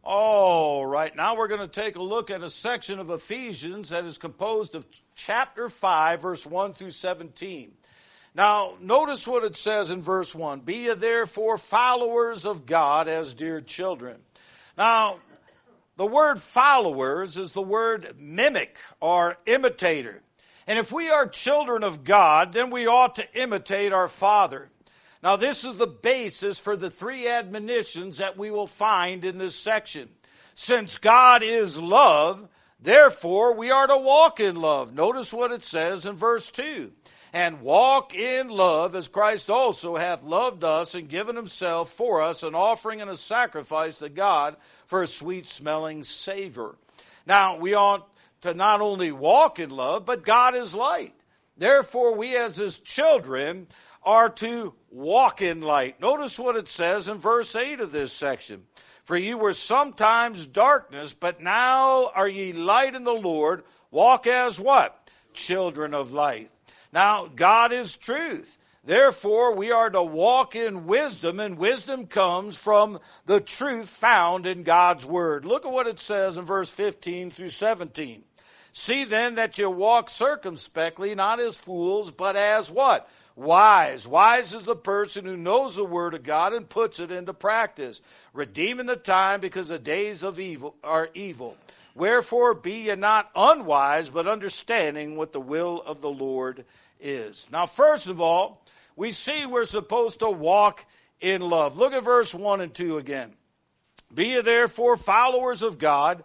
All right, now we're going to take a look at a section of Ephesians that is composed of chapter 5, verse 1 through 17. Now, notice what it says in verse 1. Be ye therefore followers of God as dear children. Now, the word followers is the word mimic or imitator. And if we are children of God, then we ought to imitate our Father. Now, this is the basis for the three admonitions that we will find in this section. Since God is love, therefore we are to walk in love. Notice what it says in verse 2. And walk in love as Christ also hath loved us and given himself for us, an offering and a sacrifice to God for a sweet-smelling savor. Now, we ought to not only walk in love, but God is light. Therefore, we as his children are to walk in light. Notice what it says in verse 8 of this section. For ye were sometimes darkness, but now are ye light in the Lord. Walk as what? Children of light. Now, God is truth. Therefore, we are to walk in wisdom, and wisdom comes from the truth found in God's word. Look at what it says in verse 15 through 17. See then that you walk circumspectly, not as fools, but as what? Wise. Wise is the person who knows the word of God and puts it into practice, redeeming the time because the days of evil are evil. Wherefore be ye not unwise, but understanding what the will of the Lord is. Now, first of all, we see we're supposed to walk in love. Look at verse 1 and 2 again. Be ye therefore followers of God,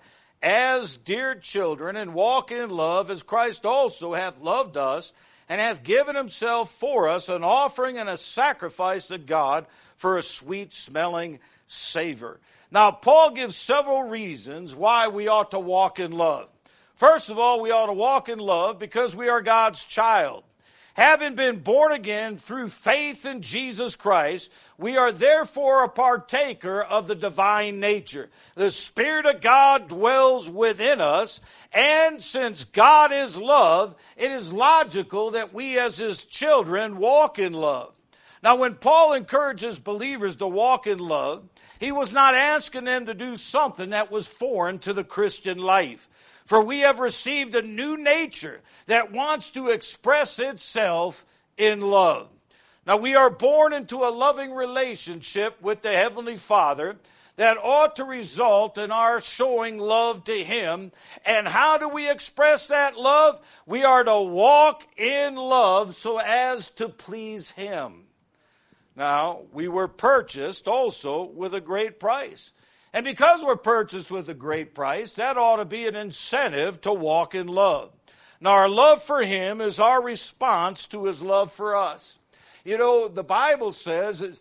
as dear children, and walk in love, as Christ also hath loved us, and hath given himself for us, an offering and a sacrifice to God for a sweet-smelling savor. Now, Paul gives several reasons why we ought to walk in love. First of all, we ought to walk in love because we are God's child. Having been born again through faith in Jesus Christ, we are therefore a partaker of the divine nature. The Spirit of God dwells within us, and since God is love, it is logical that we as his children walk in love. Now, when Paul encourages believers to walk in love, he was not asking them to do something that was foreign to the Christian life. For we have received a new nature that wants to express itself in love. Now, we are born into a loving relationship with the Heavenly Father that ought to result in our showing love to him. And how do we express that love? We are to walk in love so as to please him. Now, we were purchased also with a great price. And because we're purchased with a great price, that ought to be an incentive to walk in love. Now, our love for him is our response to his love for us. You know, the Bible says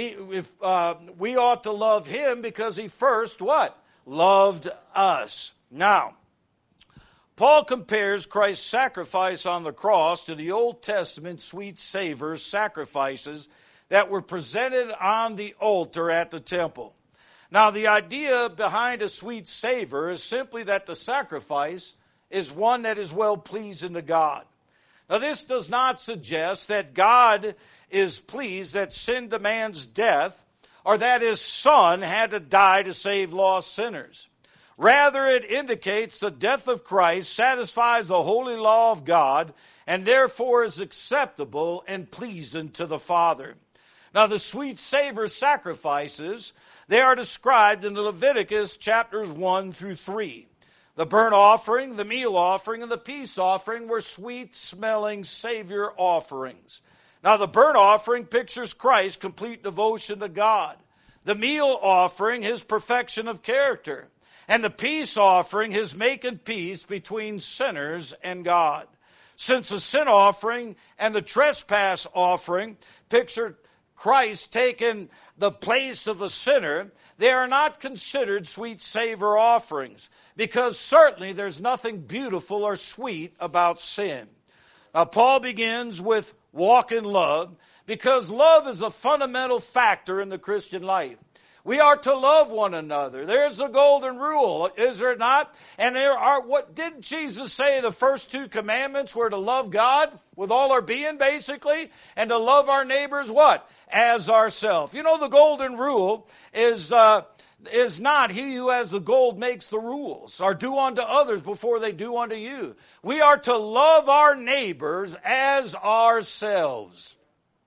we ought to love him because he first, what? Loved us. Now, Paul compares Christ's sacrifice on the cross to the Old Testament sweet savor sacrifices that were presented on the altar at the temple. Now, the idea behind a sweet savor is simply that the sacrifice is one that is well-pleasing to God. Now, this does not suggest that God is pleased that sin demands death or that his Son had to die to save lost sinners. Rather, it indicates the death of Christ satisfies the holy law of God and therefore is acceptable and pleasing to the Father. Now, the sweet savor sacrifices, they are described in Leviticus chapters 1 through 3. The burnt offering, the meal offering, and the peace offering were sweet-smelling Savior offerings. Now, the burnt offering pictures Christ's complete devotion to God. The meal offering, his perfection of character. And the peace offering, his making peace between sinners and God. Since the sin offering and the trespass offering picture Christ taking the place of a sinner, they are not considered sweet savor offerings, because certainly there's nothing beautiful or sweet about sin. Now, Paul begins with walk in love, because love is a fundamental factor in the Christian life. We are to love one another. There's the golden rule, is there not? And what did Jesus say? The first two commandments were to love God with all our being, basically, and to love our neighbors, what? As ourselves. You know, the golden rule is is not he who has the gold makes the rules, or do unto others before they do unto you. We are to love our neighbors as ourselves.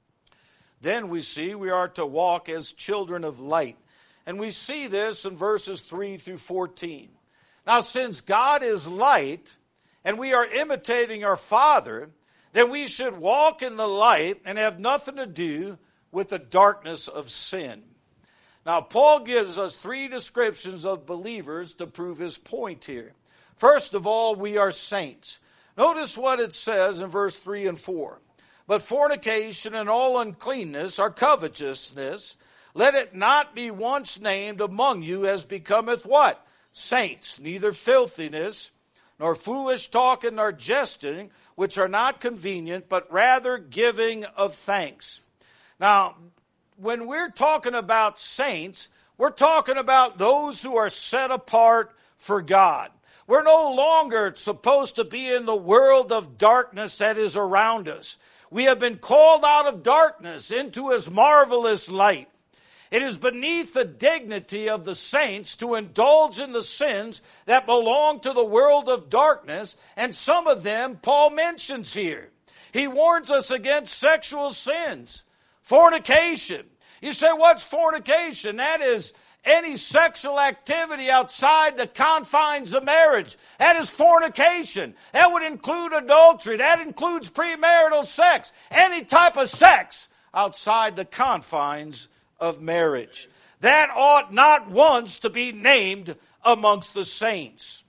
Then we see we are to walk as children of light. And we see this in verses 3 through 14. Now, since God is light, and we are imitating our Father, then we should walk in the light and have nothing to do with the darkness of sin. Now, Paul gives us 3 descriptions of believers to prove his point here. First of all, we are saints. Notice what it says in verse 3 and 4. But fornication and all uncleanness are covetousness. Let it not be once named among you as becometh what? Saints. Neither filthiness, nor foolish talking, nor jesting, which are not convenient, but rather giving of thanks. Now, when we're talking about saints, we're talking about those who are set apart for God. We're no longer supposed to be in the world of darkness that is around us. We have been called out of darkness into his marvelous light. It is beneath the dignity of the saints to indulge in the sins that belong to the world of darkness, and some of them Paul mentions here. He warns us against sexual sins. Fornication. You say, what's fornication? That is any sexual activity outside the confines of marriage. That is fornication. That would include adultery. That includes premarital sex. Any type of sex outside the confines of marriage. That ought not once to be named amongst the saints.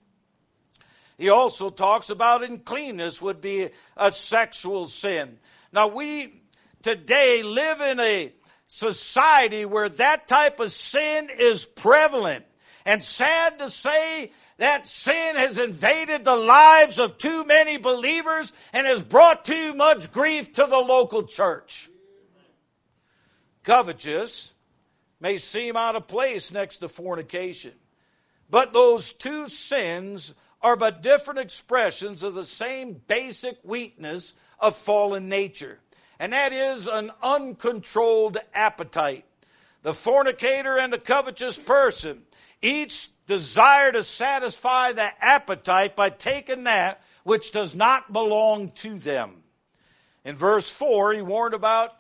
He also talks about uncleanness would be a sexual sin. Now we today live in a society where that type of sin is prevalent. And sad to say, that sin has invaded the lives of too many believers and has brought too much grief to the local church. Covetous may seem out of place next to fornication, but those two sins are but different expressions of the same basic weakness of fallen nature. And that is an uncontrolled appetite. The fornicator and the covetous person each desire to satisfy that appetite by taking that which does not belong to them. In verse 4, he warned about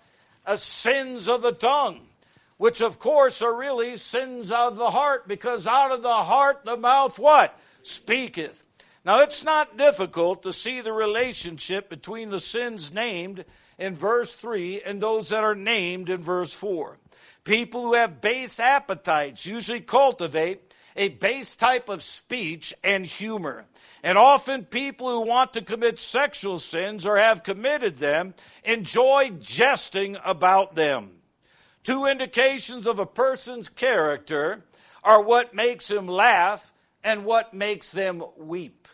sins of the tongue, which of course are really sins of the heart, because out of the heart the mouth what? Speaketh. Now it's not difficult to see the relationship between the sins named in verse 3 and those that are named in verse 4. People who have base appetites usually cultivate a base type of speech and humor. And often people who want to commit sexual sins or have committed them enjoy jesting about them. 2 indications of a person's character are what makes him laugh and what makes them weep.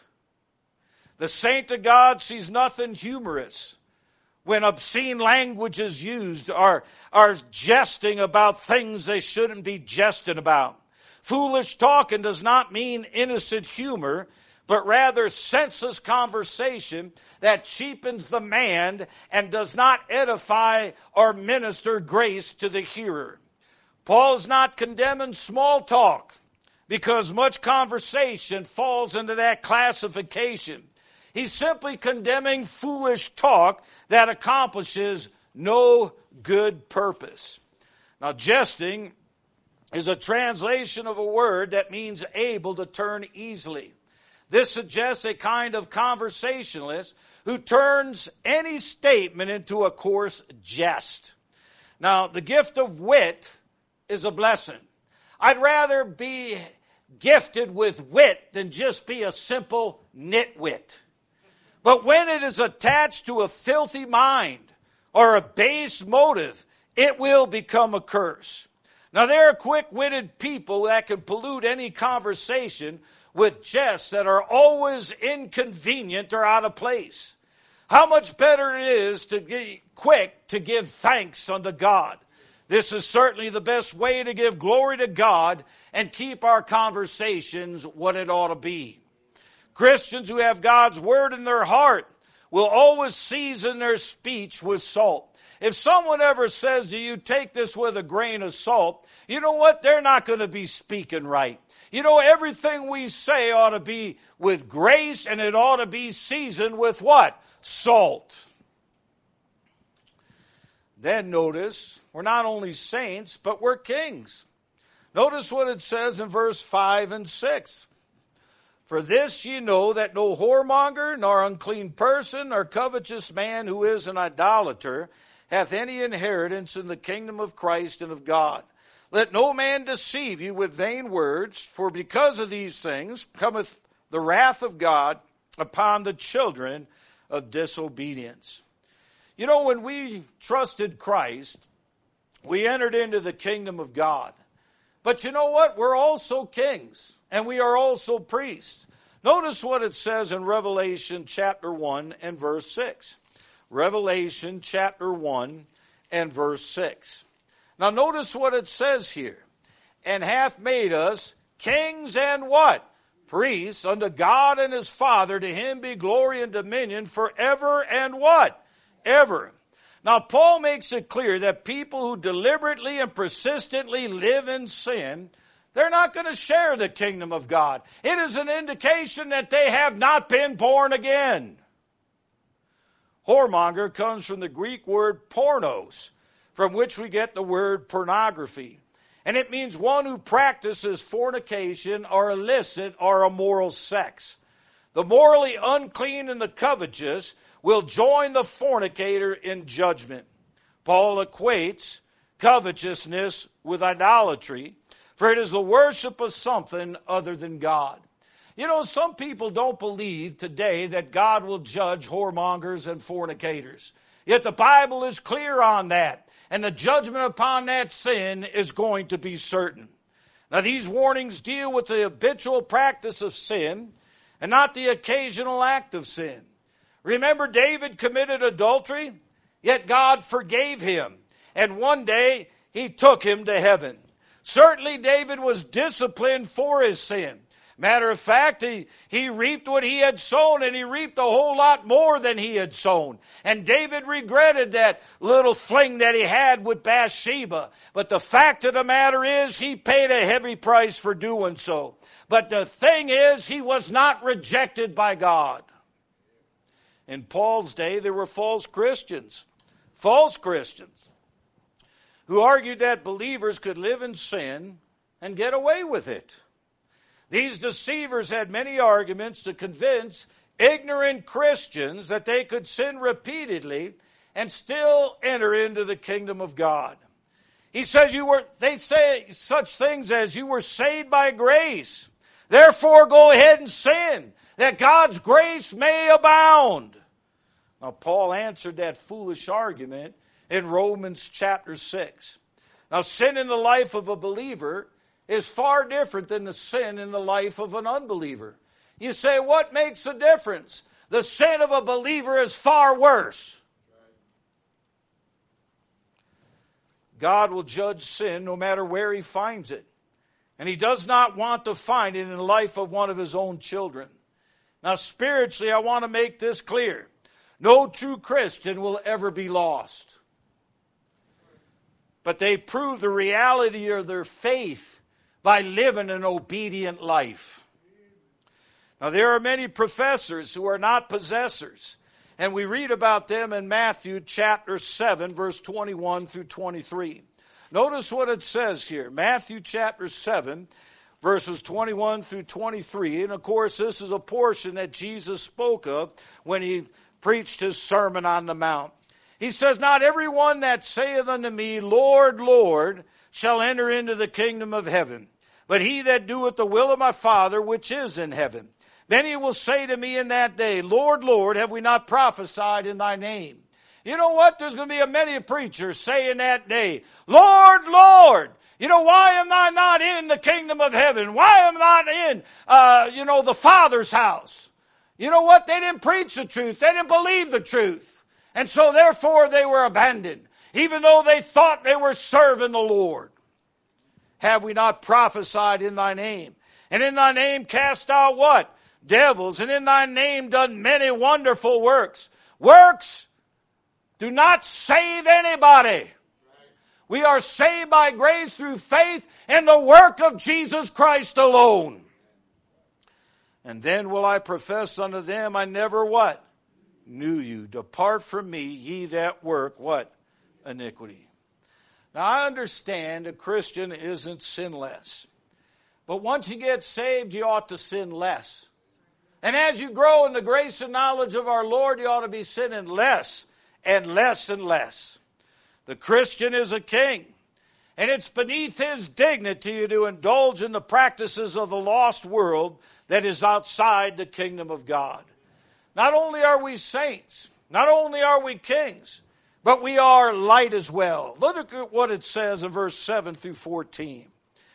The saint of God sees nothing humorous when obscene language is used, or jesting about things they shouldn't be jesting about. Foolish talking does not mean innocent humor, but rather senseless conversation that cheapens the man and does not edify or minister grace to the hearer. Paul's not condemning small talk, because much conversation falls into that classification. He's simply condemning foolish talk that accomplishes no good purpose. Now, jesting is a translation of a word that means able to turn easily. This suggests a kind of conversationalist who turns any statement into a coarse jest. Now, the gift of wit is a blessing. I'd rather be gifted with wit than just be a simple nitwit. But when it is attached to a filthy mind or a base motive, it will become a curse. Now, there are quick-witted people that can pollute any conversation with jests that are always inconvenient or out of place. How much better it is to be quick to give thanks unto God. This is certainly the best way to give glory to God and keep our conversations what it ought to be. Christians who have God's word in their heart will always season their speech with salt. If someone ever says to you, take this with a grain of salt, you know what? They're not going to be speaking right. You know, everything we say ought to be with grace, and it ought to be seasoned with what? Salt. Then notice, we're not only saints, but we're kings. Notice what it says in verse 5 and 6. For this ye know that no whoremonger, nor unclean person, nor covetous man who is an idolater, hath any inheritance in the kingdom of Christ and of God. Let no man deceive you with vain words, for because of these things cometh the wrath of God upon the children of disobedience. You know, when we trusted Christ, we entered into the kingdom of God. But you know what? We're also kings, and we are also priests. Notice what it says in Revelation chapter 1 and verse 6. Revelation chapter 1 and verse 6. Now notice what it says here. And hath made us kings and what? Priests unto God and his Father. To him be glory and dominion forever and what? Ever. Now, Paul makes it clear that people who deliberately and persistently live in sin, they're not going to share the kingdom of God. It is an indication that they have not been born again. Whoremonger comes from the Greek word pornos, from which we get the word pornography. And it means one who practices fornication or illicit or immoral sex. The morally unclean and the covetous will join the fornicator in judgment. Paul equates covetousness with idolatry, for it is the worship of something other than God. You know, some people don't believe today that God will judge whoremongers and fornicators. Yet the Bible is clear on that, and the judgment upon that sin is going to be certain. Now, these warnings deal with the habitual practice of sin and not the occasional act of sin. Remember, David committed adultery, yet God forgave him. And one day, he took him to heaven. Certainly, David was disciplined for his sin. Matter of fact, he reaped what he had sown, and he reaped a whole lot more than he had sown. And David regretted that little fling that he had with Bathsheba. But the fact of the matter is, he paid a heavy price for doing so. But the thing is, he was not rejected by God. In Paul's day, there were false Christians, who argued that believers could live in sin and get away with it. These deceivers had many arguments to convince ignorant Christians that they could sin repeatedly and still enter into the kingdom of God. He says they say such things as you were saved by grace. Therefore go ahead and sin, that God's grace may abound. Now, Paul answered that foolish argument in Romans chapter 6. Now, sin in the life of a believer is far different than the sin in the life of an unbeliever. You say, what makes the difference? The sin of a believer is far worse. God will judge sin no matter where he finds it. And he does not want to find it in the life of one of his own children. Now, spiritually, I want to make this clear. No true Christian will ever be lost. But they prove the reality of their faith by living an obedient life. Now, there are many professors who are not possessors. And we read about them in Matthew chapter 7, verse 21 through 23. Notice what it says here. Matthew chapter 7, verses 21 through 23. And of course, this is a portion that Jesus spoke of when he preached his Sermon on the Mount. He says, not everyone that saith unto me, Lord, Lord, shall enter into the kingdom of heaven, but he that doeth the will of my Father which is in heaven. Then he will say to me in that day, Lord, Lord, have we not prophesied in thy name? You know what? There's going to be many preachers saying that day, Lord, Lord. You know, why am I not in the kingdom of heaven? Why am I not in, the Father's house? You know what? They didn't preach the truth. They didn't believe the truth. And so therefore they were abandoned, even though they thought they were serving the Lord. Have we not prophesied in thy name? And in thy name cast out what? Devils. And in thy name done many wonderful works. Works do not save anybody. We are saved by grace through faith in the work of Jesus Christ alone. And then will I profess unto them, I never what? Knew you. Depart from me, ye that work what? Iniquity. Now I understand a Christian isn't sinless. But once you get saved, you ought to sin less. And as you grow in the grace and knowledge of our Lord, you ought to be sinning less and less and less. The Christian is a king, and it's beneath his dignity to indulge in the practices of the lost world that is outside the kingdom of God. Not only are we saints, not only are we kings, but we are light as well. Look at what it says in verse 7 through 14.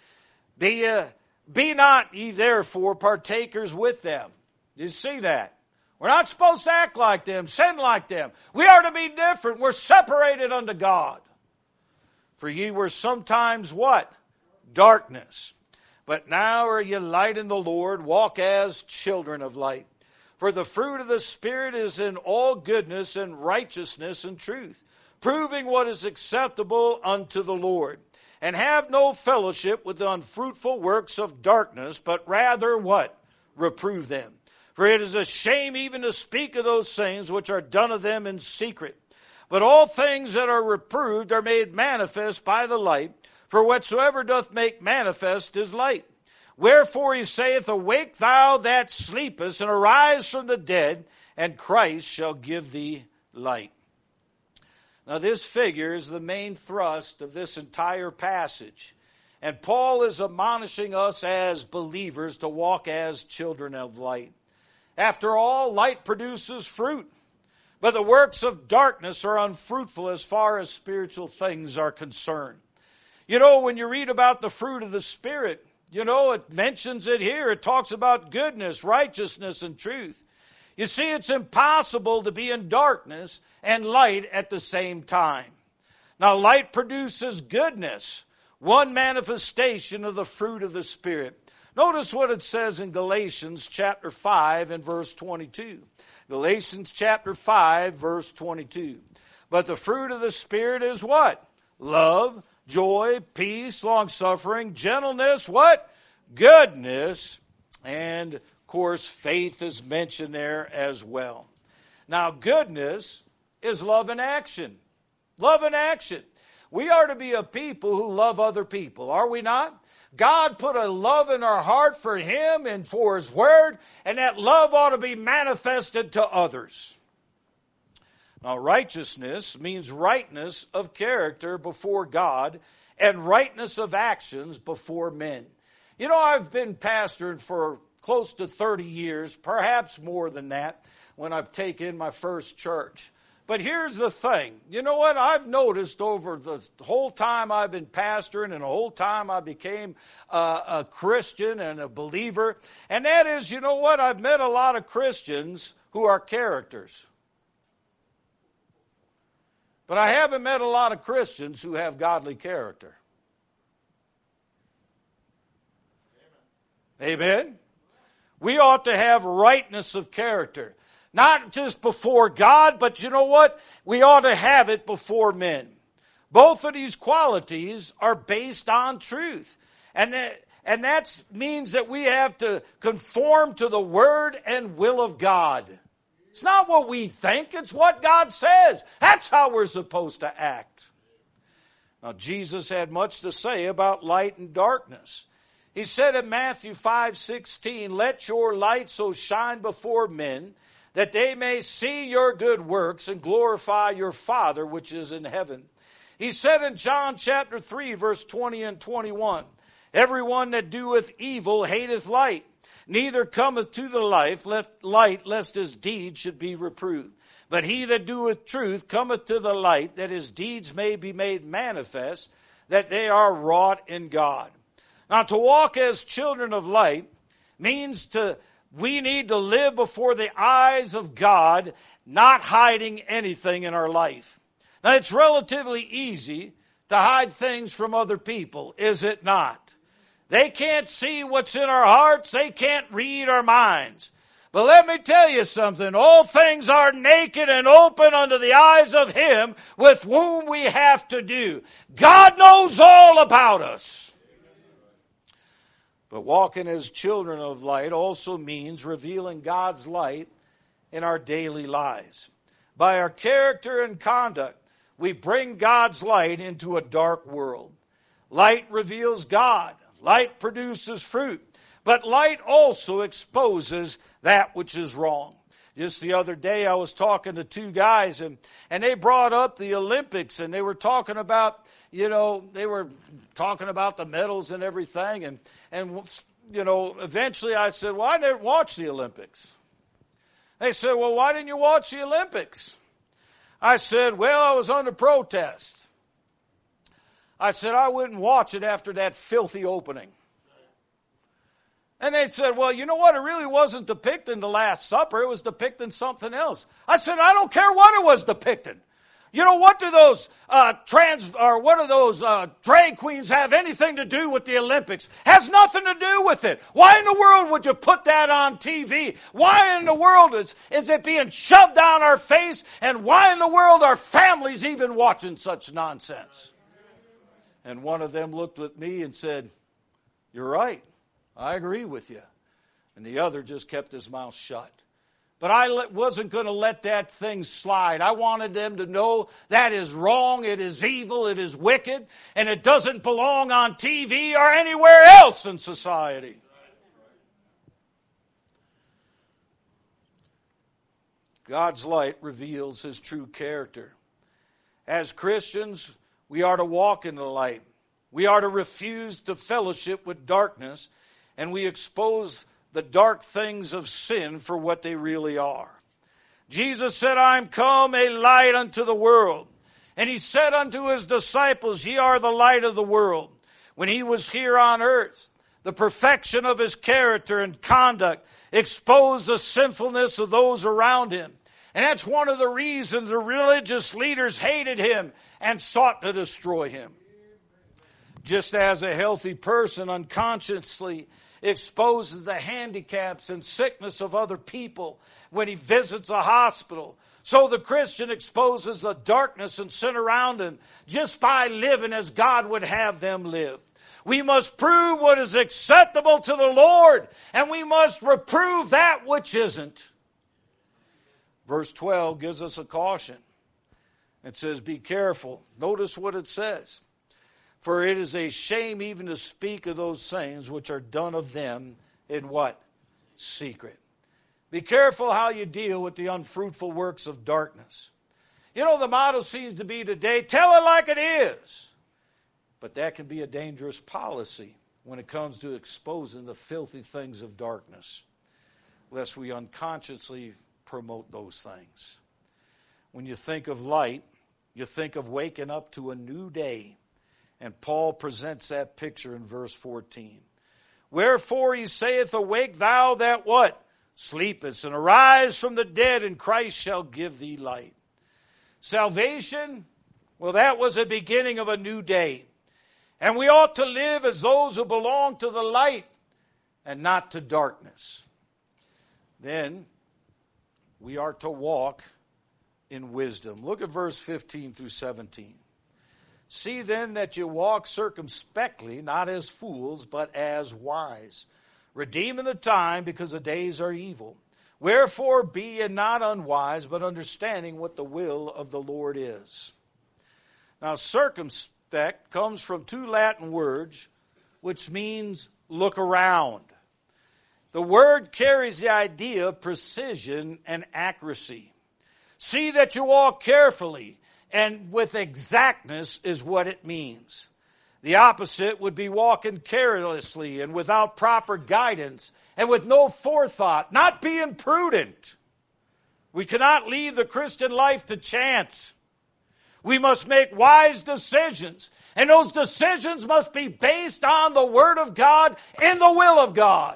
Be not ye therefore partakers with them. You see that? We're not supposed to act like them, sin like them. We are to be different. We're separated unto God. For ye were sometimes what? Darkness. But now are ye light in the Lord. Walk as children of light. For the fruit of the Spirit is in all goodness and righteousness and truth, proving what is acceptable unto the Lord. And have no fellowship with the unfruitful works of darkness, but rather what? Reprove them. For it is a shame even to speak of those things which are done of them in secret. But all things that are reproved are made manifest by the light, for whatsoever doth make manifest is light. Wherefore he saith, Awake thou that sleepest, and arise from the dead, and Christ shall give thee light. Now this figure is the main thrust of this entire passage. And Paul is admonishing us as believers to walk as children of light. After all, light produces fruit. But the works of darkness are unfruitful as far as spiritual things are concerned. You know, when you read about the fruit of the Spirit, you know, it mentions it here. It talks about goodness, righteousness, and truth. You see, it's impossible to be in darkness and light at the same time. Now, light produces goodness, one manifestation of the fruit of the Spirit. Notice what it says in Galatians chapter 5 and verse 22. Galatians chapter 5, verse 22. But the fruit of the Spirit is what? Love, joy, peace, long-suffering, gentleness, what? Goodness, and of course faith is mentioned there as well. Now goodness is love in action. Love in action. We are to be a people who love other people, are we not? God put a love in our heart for Him and for His Word, and that love ought to be manifested to others. Now, righteousness means rightness of character before God and rightness of actions before men. You know, I've been pastoring for close to 30 years, perhaps more than that, when I've taken my first church. But here's the thing. You know what? I've noticed over the whole time I've been pastoring and the whole time I became a Christian and a believer, and that is, you know what? I've met a lot of Christians who are characters. But I haven't met a lot of Christians who have godly character. Amen? We ought to have rightness of character. Not just before God, but you know what? We ought to have it before men. Both of these qualities are based on truth. And that means that we have to conform to the Word and will of God. It's not what we think, it's what God says. That's how we're supposed to act. Now, Jesus had much to say about light and darkness. He said in Matthew 5:16, Let your light so shine before men, that they may see your good works and glorify your Father which is in heaven. He said in John chapter 3, verse 20 and 21, Everyone that doeth evil hateth light, neither cometh to the light, lest his deeds should be reproved. But he that doeth truth cometh to the light, that his deeds may be made manifest, that they are wrought in God. Now, to walk as children of light means we need to live before the eyes of God, not hiding anything in our life. Now, it's relatively easy to hide things from other people, is it not? They can't see what's in our hearts. They can't read our minds. But let me tell you something. All things are naked and open unto the eyes of Him with whom we have to do. God knows all about us. But walking as children of light also means revealing God's light in our daily lives. By our character and conduct, we bring God's light into a dark world. Light reveals God. Light produces fruit. But light also exposes that which is wrong. Just the other day I was talking to two guys and they brought up the Olympics and they were talking about, they were talking about the medals and everything. And eventually I said, well, I didn't watch the Olympics. They said, well, why didn't you watch the Olympics? I said, well, I was under protest. I said, I wouldn't watch it after that filthy opening. And they said, well, you know what? It really wasn't depicting the Last Supper. It was depicting something else. I said, I don't care what it was depicting. What do those drag queens have anything to do with the Olympics? Has nothing to do with it. Why in the world would you put that on TV? Why in the world is it being shoved down our face? And why in the world are families even watching such nonsense? And one of them looked at me and said, you're right. I agree with you. And the other just kept his mouth shut. But I wasn't going to let that thing slide. I wanted them to know that is wrong, it is evil, it is wicked, and it doesn't belong on TV or anywhere else in society. God's light reveals His true character. As Christians, we are to walk in the light. We are to refuse to fellowship with darkness, and we expose the dark things of sin for what they really are. Jesus said, I am come a light unto the world. And He said unto His disciples, ye are the light of the world. When He was here on earth, the perfection of His character and conduct exposed the sinfulness of those around Him. And that's one of the reasons the religious leaders hated Him and sought to destroy Him. Just as a healthy person unconsciously exposes the handicaps and sickness of other people when he visits a hospital, so the Christian exposes the darkness and sin around him just by living as God would have them live. We must prove what is acceptable to the Lord, and we must reprove that which isn't. Verse 12 gives us a caution. It says, be careful. Notice what it says. For it is a shame even to speak of those things which are done of them in what? Secret. Be careful how you deal with the unfruitful works of darkness. The motto seems to be today, tell it like it is. But that can be a dangerous policy when it comes to exposing the filthy things of darkness, lest we unconsciously promote those things. When you think of light, you think of waking up to a new day. And Paul presents that picture in verse 14. Wherefore he saith, awake thou that what? Sleepest, and arise from the dead, and Christ shall give thee light. Salvation, well, that was the beginning of a new day. And we ought to live as those who belong to the light and not to darkness. Then we are to walk in wisdom. Look at verse 15 through 17. See then that you walk circumspectly, not as fools, but as wise, redeeming the time, because the days are evil. Wherefore be ye not unwise, but understanding what the will of the Lord is. Now circumspect comes from two Latin words, which means look around. The word carries the idea of precision and accuracy. See that you walk carefully, and with exactness is what it means. The opposite would be walking carelessly and without proper guidance and with no forethought, not being prudent. We cannot leave the Christian life to chance. We must make wise decisions, and those decisions must be based on the Word of God and the will of God.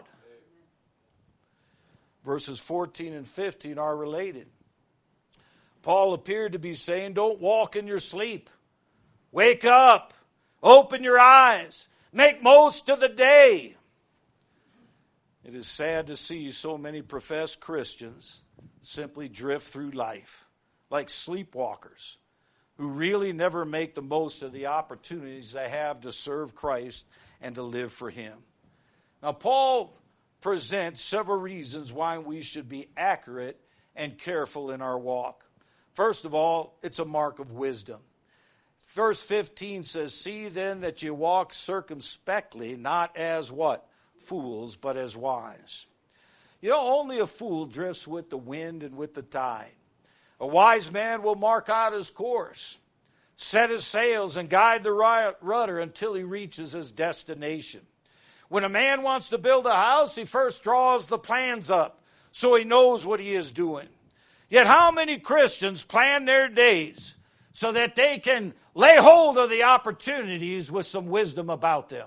Verses 14 and 15 are related. Paul appeared to be saying, don't walk in your sleep. Wake up. Open your eyes. Make most of the day. It It is sad to see so many professed Christians simply drift through life like sleepwalkers who really never make the most of the opportunities they have to serve Christ and to live for Him. Now, Paul presents several reasons why we should be accurate and careful in our walk. First of all, it's a mark of wisdom. Verse 15 says, "See then that you walk circumspectly, not as" what? Fools, but as wise. You know, only a fool drifts with the wind and with the tide. A wise man will mark out his course, set his sails, and guide the rudder until he reaches his destination. When a man wants to build a house, he first draws the plans up so he knows what he is doing. Yet how many Christians plan their days so that they can lay hold of the opportunities with some wisdom about them?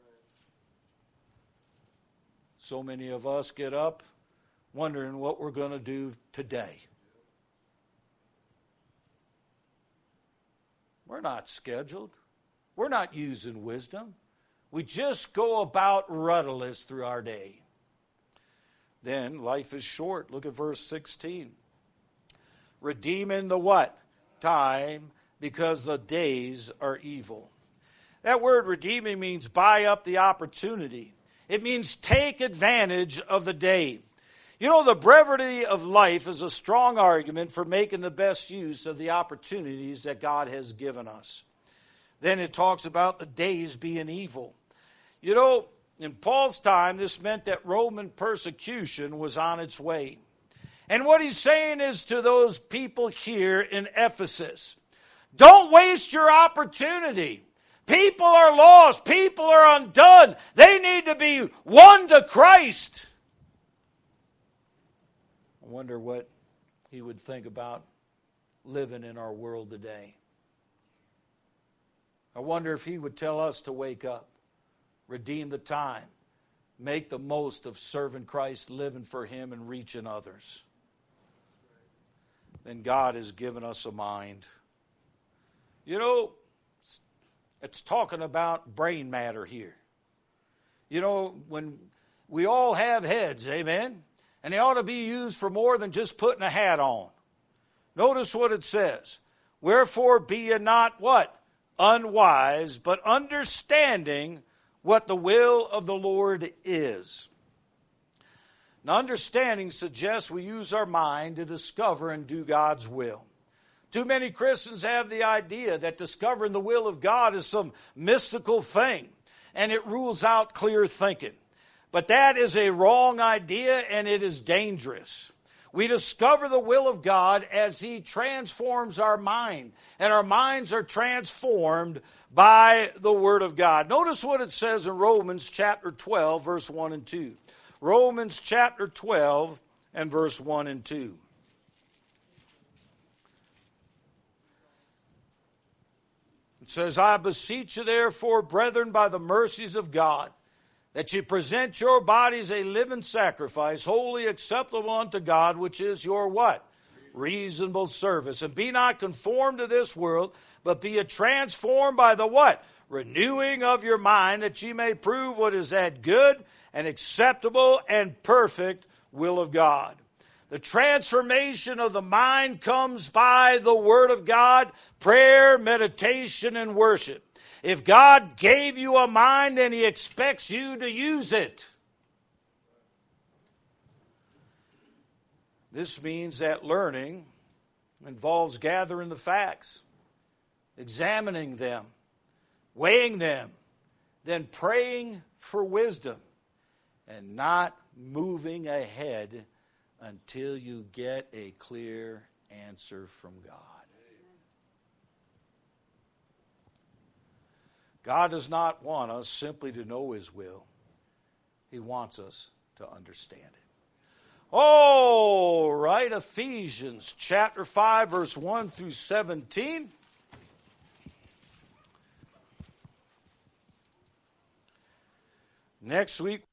So many of us get up wondering what we're going to do today. We're not scheduled. We're not using wisdom. We just go about rudderless through our day. Then life is short. Look at verse 16. Redeeming the what? Time, because the days are evil. That word redeeming means buy up the opportunity. It means take advantage of the day. You know, the brevity of life is a strong argument for making the best use of the opportunities that God has given us. Then it talks about the days being evil. You know, in Paul's time, this meant that Roman persecution was on its way. And what he's saying is to those people here in Ephesus, don't waste your opportunity. People are lost. People are undone. They need to be won to Christ. I wonder what he would think about living in our world today. I wonder if he would tell us to wake up, redeem the time, make the most of serving Christ, living for Him, and reaching others. Then God has given us a mind. You know, it's talking about brain matter here. You know, when we all have heads, amen? And they ought to be used for more than just putting a hat on. Notice what it says. Wherefore be ye not what? Unwise, but understanding what the will of the Lord is. Now, understanding suggests we use our mind to discover and do God's will. Too many Christians have the idea that discovering the will of God is some mystical thing, and it rules out clear thinking. But that is a wrong idea, and it is dangerous. We discover the will of God as He transforms our mind, and our minds are transformed by the Word of God. Notice what it says in Romans chapter 12, verse 1 and 2. Romans chapter 12 and verse 1 and 2. It says, I beseech you therefore, brethren, by the mercies of God, that ye present your bodies a living sacrifice, wholly acceptable unto God, which is your what? Reasonable service. And be not conformed to this world, but be ye transformed by the what? Renewing of your mind, that ye may prove what is that good and acceptable and perfect will of God. The transformation of the mind comes by the Word of God, prayer, meditation, and worship. If God gave you a mind, then He expects you to use it. This means that learning involves gathering the facts, examining them, weighing them, then praying for wisdom, and not moving ahead until you get a clear answer from God. God does not want us simply to know His will. He wants us to understand it. All right, Ephesians chapter 5, verse 1 through 17. Next week,